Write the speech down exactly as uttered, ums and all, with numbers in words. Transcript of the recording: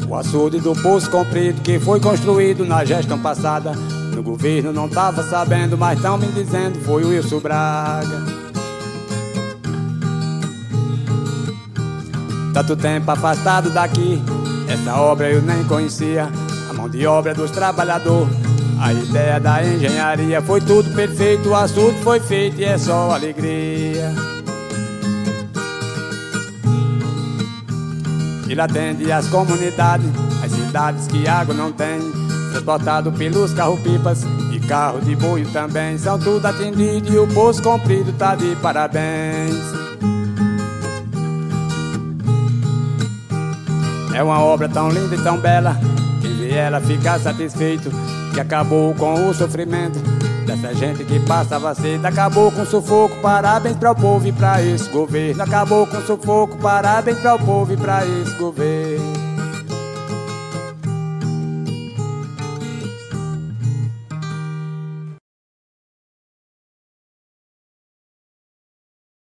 O açude do Poço Comprido que foi construído na gestão passada, no governo não tava sabendo, mas tão me dizendo, foi o Wilson Braga. Tanto tempo afastado daqui, essa obra eu nem conhecia. A mão de obra dos trabalhadores, a ideia da engenharia, foi tudo perfeito, o açude foi feito e é só alegria. Ele atende as comunidades, as cidades que água não tem, transportado pelos carro-pipas e carro de boio também. São tudo atendido e o Poço Comprido tá de parabéns. É uma obra tão linda e tão bela, quem vê ela fica satisfeito, que acabou com o sofrimento dessa gente que passava sede. Acabou com o sufoco, parabéns para o povo e para esse governo. Acabou com o sufoco, parabéns para o povo e para esse governo.